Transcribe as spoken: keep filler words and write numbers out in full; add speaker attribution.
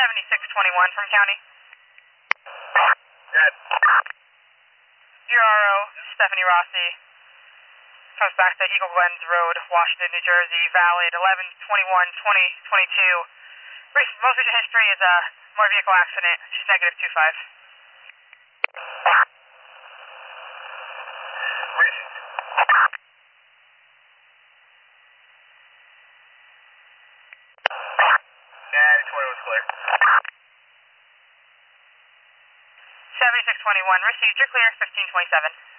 Speaker 1: seventy-six twenty-one from County.
Speaker 2: Dead.
Speaker 1: Your R O, Stephanie Rossi, comes back to Eagle Glens Road, Washington, New Jersey, valid eleven twenty-one twenty twenty-two. Most recent history is a motor vehicle accident. She's negative two five.
Speaker 2: Recent. Nah, twenty was clear.
Speaker 1: seventy-six twenty-one, received, you're clear, fifteen twenty-seven.